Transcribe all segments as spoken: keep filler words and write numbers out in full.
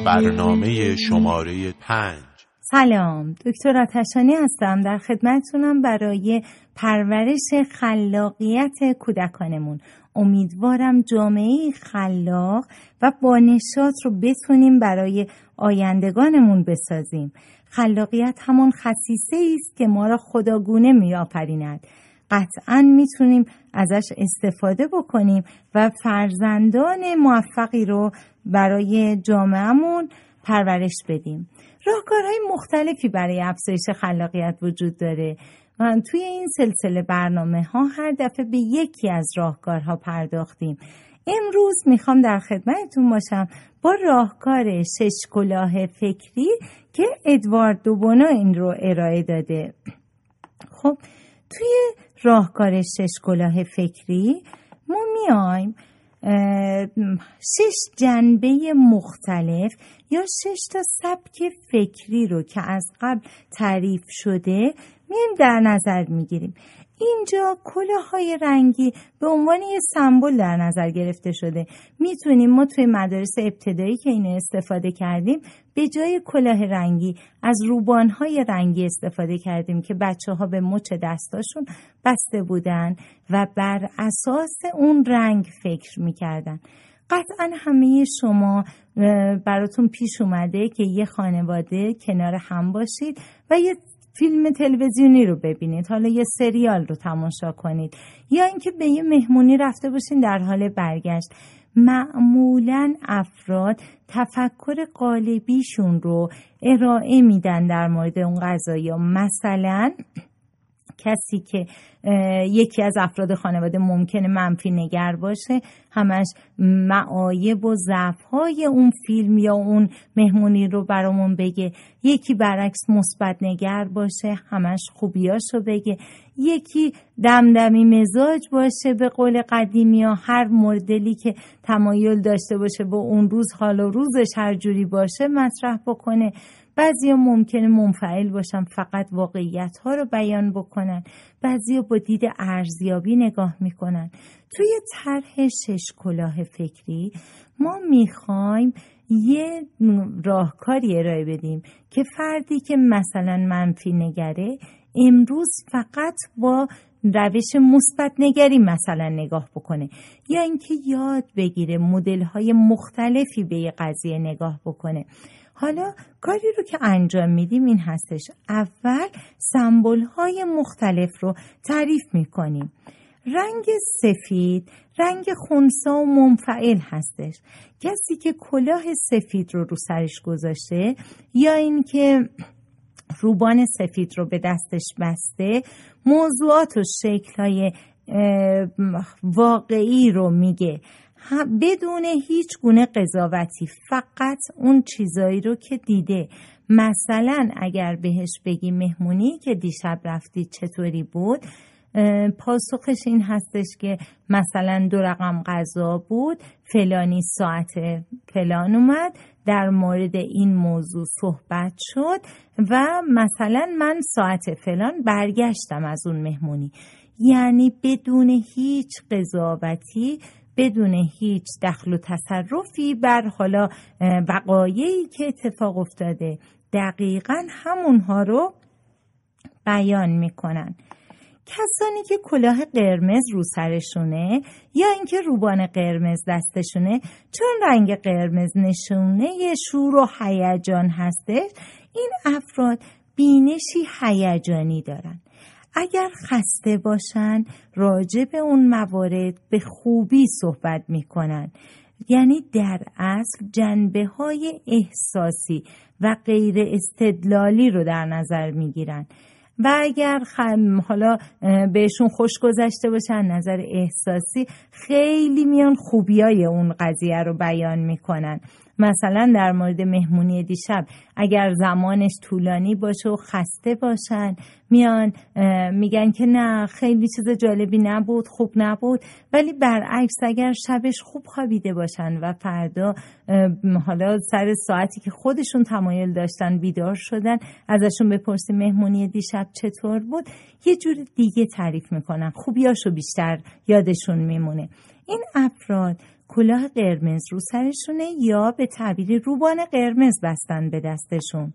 برنامه شماره پنج. سلام، دکتر آتشانی هستم، در خدمتتونم برای پرورش خلاقیت کودکانمون. امیدوارم جامعه خلاق و با نشاط رو بتونیم برای آیندگانمون بسازیم. خلاقیت همان خصیصه است که ما را خداگونه می‌آفریند. قطعاً میتونیم ازش استفاده بکنیم و فرزندان موفقی رو برای جامعهمون پرورش بدیم. راهکارهای مختلفی برای افزایش خلاقیت وجود داره و توی این سلسله برنامه ها هر دفعه به یکی از راهکارها پرداختیم. امروز میخوام در خدمتتون باشم با راهکار شش کلاه فکری که ادوارد دوبونو این رو ارائه داده. خب توی راهکار شش کلاه فکری ما میایم شش جنبه مختلف یا شش تا سبک فکری رو که از قبل تعریف شده میایم در نظر میگیریم. اینجا کلاه‌های رنگی به عنوان یه سمبل در نظر گرفته شده. میتونیم ما توی مدارس ابتدایی که اینو استفاده کردیم به جای کلاه رنگی از روبان‌های رنگی استفاده کردیم که بچه‌ها به مچ دستاشون بسته بودن و بر اساس اون رنگ فکر میکردن. قطعا همه شما براتون پیش اومده که یه خانواده کنار هم باشید و یه فیلم تلویزیونی رو ببینید، حالا یه سریال رو تماشا کنید یا اینکه به یه مهمونی رفته باشین در حال برگشت. معمولاً افراد تفکر قالبیشون رو ارائه میدن در مورد اون قضایا. مثلا کسی که یکی از افراد خانواده ممکنه منفی نگر باشه، همش معایب و ضعف‌های اون فیلم یا اون مهمونی رو برامون بگه. یکی برعکس مثبت نگر باشه، همش خوبیاشو بگه. یکی دمدمی مزاج باشه، به قول قدیمی ها هر مدلی که تمایل داشته باشه با اون روز حال و روزش هر جوری باشه مطرح بکنه. بعضیا ممکنه منفعل باشن، فقط واقعیت ها رو بیان بکنن. بعضیا با دید ارزیابی نگاه میکنن. توی طرح شش کلاه فکری ما میخوایم یه راهکاری ارائه بدیم که فردی که مثلا منفی نگره امروز فقط با روش مثبت نگری مثلا نگاه بکنه، یا اینکه یاد بگیره مدل های مختلفی به یه قضیه نگاه بکنه. حالا کاری رو که انجام میدیم این هستش: اول سمبل های مختلف رو تعریف میکنیم. رنگ سفید رنگ خنثی و منفعل هستش. کسی که کلاه سفید رو رو سرش گذاشته یا این که روبان سفید رو به دستش بسته، موضوعات و شکل‌های واقعی رو میگه بدون هیچ گونه قضاوتی، فقط اون چیزایی رو که دیده. مثلا اگر بهش بگی مهمونی که دیشب رفتی چطوری بود، پاسخش این هستش که مثلا دو رقم غذا بود، فلانی ساعت فلان اومد، در مورد این موضوع صحبت شد و مثلا من ساعت فلان برگشتم از اون مهمونی. یعنی بدون هیچ قضاوتی، بدون هیچ دخل و تصرفی بر حالا وقایعی که اتفاق افتاده، دقیقاً همونها رو بیان میکنن. کسانی که کلاه قرمز رو سرشونه یا اینکه روبان قرمز دستشونه، چون رنگ قرمز نشونه شور و هیجان هستش، این افراد بینشی هیجانی دارن. اگر خسته باشن راجع به اون موارد به خوبی صحبت میکنن. یعنی در اصل جنبه های احساسی و غیر استدلالی رو در نظر میگیرن و اگر خم حالا بهشون خوش گذشته باشه از نظر احساسی، خیلی میان خوبیای اون قضیه رو بیان میکنن. مثلا در مورد مهمونی دیشب اگر زمانش طولانی باشه و خسته باشن، میان میگن که نه خیلی چیز جالبی نبود، خوب نبود. ولی برعکس اگر شبش خوب خوابیده باشن و فردا حالا سر ساعتی که خودشون تمایل داشتن بیدار شدن، ازشون بپرسی مهمونی دیشب چطور بود، یه جور دیگه تعریف میکنن، خوبیاشو بیشتر یادشون میمونه. این افراد کلاه قرمز رو سرشونه یا به تعبیر روبان قرمز بستن به دستشون.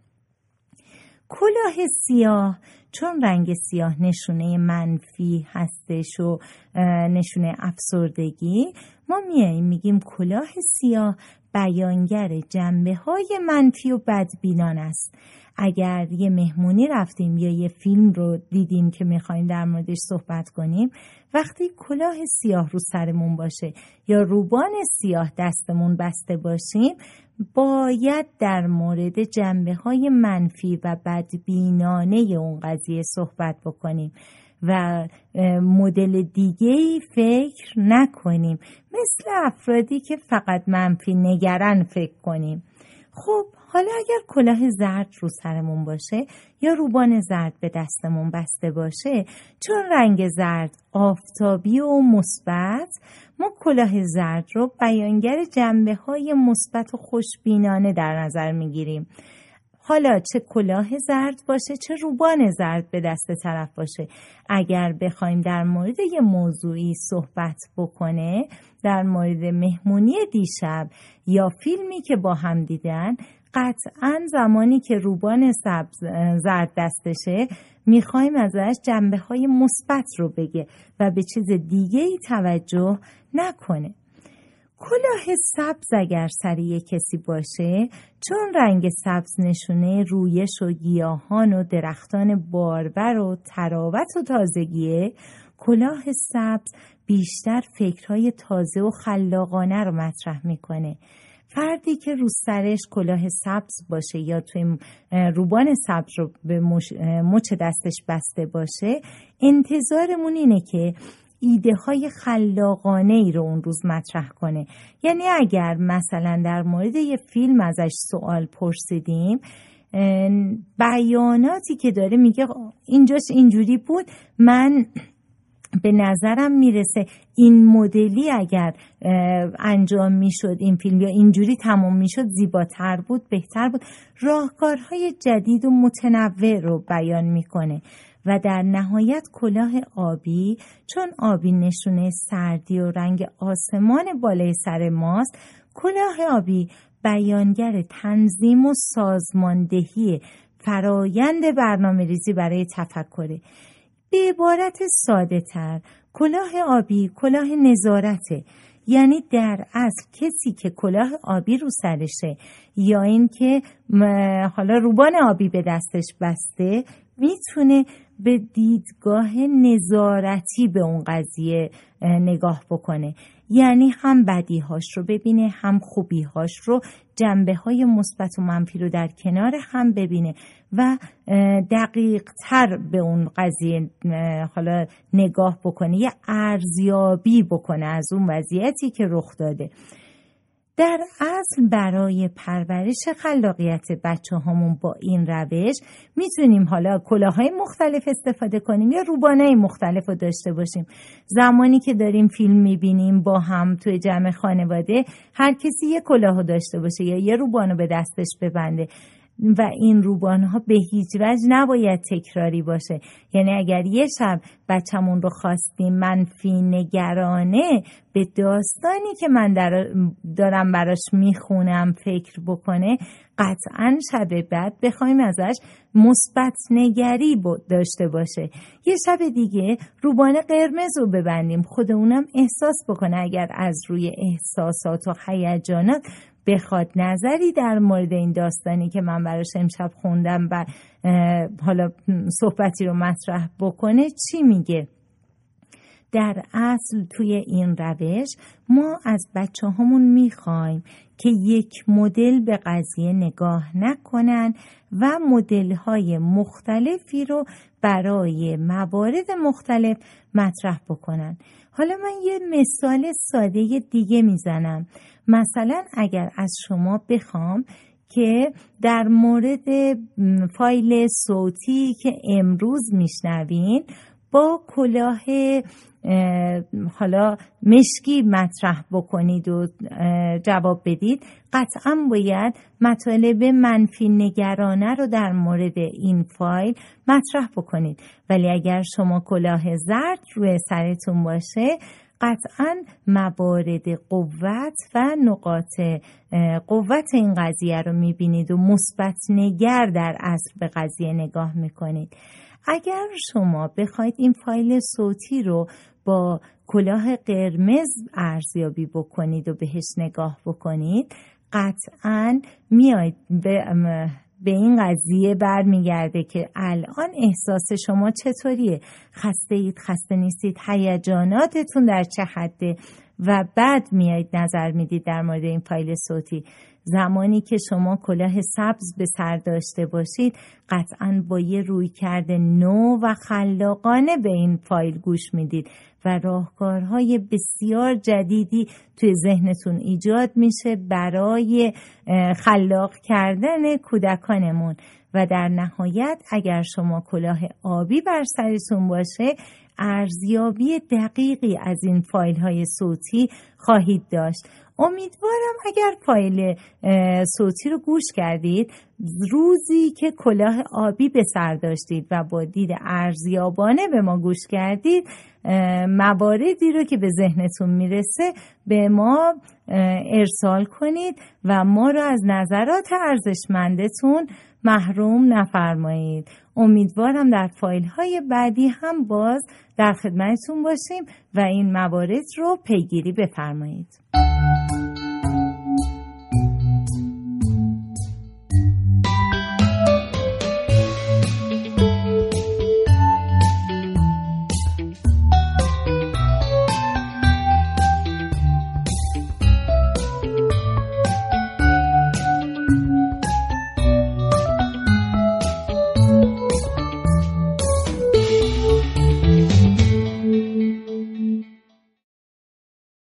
کلاه سیاه چون رنگ سیاه نشونه منفی هستش و نشونه افسردگی، ما میاییم میگیم کلاه سیاه بیانگر جنبه‌های منفی و بدبینانه است. اگر یه مهمونی رفتیم یا یه فیلم رو دیدیم که میخوایم در موردش صحبت کنیم، وقتی کلاه سیاه رو سرمون باشه یا روبان سیاه دستمون بسته باشیم، باید در مورد جنبه‌های منفی و بدبینانه اون قضیه صحبت بکنیم و مدل دیگه‌ای فکر نکنیم، مثل افرادی که فقط منفی نگران فکر کنیم. خب حالا اگر کلاه زرد رو سرمون باشه یا روبان زرد به دستمون بسته باشه، چون رنگ زرد آفتابی و مثبت، ما کلاه زرد رو بیانگر جنبه‌های مثبت و خوشبینانه در نظر میگیریم. حالا چه کلاه زرد باشه چه روبان زرد به دست طرف باشه، اگر بخوایم در مورد یه موضوعی صحبت بکنه، در مورد مهمونی دیشب یا فیلمی که با هم دیدن، قطعاً زمانی که روبان سبز زرد دستشه میخوایم ازش جنبه‌های مثبت رو بگه و به چیز دیگه‌ای توجه نکنه. کلاه سبز اگر سر یک کسی باشه، چون رنگ سبز نشونه رویش و گیاهان و درختان بارور و تراوت و تازگیه، کلاه سبز بیشتر فکرهای تازه و خلاقانه رو مطرح میکنه. فردی که رو سرش کلاه سبز باشه یا توی روبان سبز رو به مچ, مچ دستش بسته باشه، انتظارمون اینه که ایده های خلاقانه ای رو اون روز مطرح کنه. یعنی اگر مثلا در مورد یه فیلم ازش سوال پرسیدیم، بیاناتی که داره میگه اینجاش اینجوری بود، من به نظرم میرسه این مدلی اگر انجام میشد این فیلم یا اینجوری تمام میشد زیباتر بود، بهتر بود. راهکارهای جدید و متنوع رو بیان میکنه. و در نهایت کلاه آبی، چون آبی نشونه سردی و رنگ آسمان بالای سر ماست، کلاه آبی بیانگر تنظیم و سازماندهی فرایند برنامه ریزی برای تفکره. به عبارت ساده تر، کلاه آبی کلاه نظارته. یعنی در اصل کسی که کلاه آبی رو سرشه یا این که حالا روبان آبی به دستش بسته، میتونه به دیدگاه نظارتی به اون قضیه نگاه بکنه. یعنی هم بدیهاش رو ببینه، هم خوبیهاش رو، جنبه‌های مثبت و منفی رو در کنار هم ببینه و دقیق تر به اون قضیه حالا نگاه بکنه، یه ارزیابی بکنه از اون وضعیتی که رخ داده. در اصل برای پرورش خلاقیت بچه هامون با این روش میتونیم حالا کلاهای مختلف استفاده کنیم یا روبانای مختلف رو داشته باشیم. زمانی که داریم فیلم میبینیم با هم توی جمع خانواده، هر کسی یه کلاهو داشته باشه یا یه روبانو به دستش ببنده و این روبان‌ها به هیچ وجه نباید تکراری باشه. یعنی اگر یه شب بچه‌مون رو خواستیم منفی نگرانه به داستانی که من دارم براش میخونم فکر بکنه، قطعاً شب بعد بخوایم ازش مثبت نگری داشته باشه. یه شب دیگه روبان قرمز رو ببندیم، خود اونم احساس بکنه. اگر از روی احساسات و هیجانات بخواد نظری در مورد این داستانی که من براش امشب خوندم و حالا صحبتی رو مطرح بکنه، چی میگه؟ در اصل توی این روش ما از بچه همون میخوایم که یک مدل به قضیه نگاه نکنن و مدل‌های مختلفی رو برای موارد مختلف مطرح بکنن. حالا من یه مثال ساده دیگه میزنم. مثلا اگر از شما بخوام که در مورد فایل صوتی که امروز میشنوین با کلاه حالا مشکی مطرح بکنید و جواب بدید، قطعا باید مطالب منفی نگرانه رو در مورد این فایل مطرح بکنید. ولی اگر شما کلاه زرد روی سرتون باشه، قطعاً موارد قوت و نقاط قوت این قضیه رو میبینید و مثبت نگر در اصل به قضیه نگاه میکنید. اگر شما بخواید این فایل صوتی رو با کلاه قرمز ارزیابی بکنید و بهش نگاه بکنید، قطعاً میاید به به این قضیه برمیگرده که الان احساس شما چطوریه؟ خسته اید، خسته نیستید، هیجاناتتون در چه حده؟ و بعد میایید نظر میدید در مورد این فایل صوتی. زمانی که شما کلاه سبز به سر داشته باشید، قطعاً با یه رویکرد نو و خلاقانه به این فایل گوش میدید و راهکارهای بسیار جدیدی توی ذهنتون ایجاد میشه برای خلاق کردن کودکانمون. و در نهایت اگر شما کلاه آبی بر سرتون باشه، ارزیابی دقیقی از این فایل های صوتی خواهید داشت. امیدوارم اگر فایل صوتی رو گوش کردید، روزی که کلاه آبی به سر داشتید و با دید ارزیابانه به ما گوش کردید، مواردی رو که به ذهنتون میرسه به ما ارسال کنید و ما رو از نظرات ارزشمندتون محروم نفرمایید. امیدوارم در فایل های بعدی هم باز در خدمتتون باشیم و این موارد رو پیگیری بفرمایید.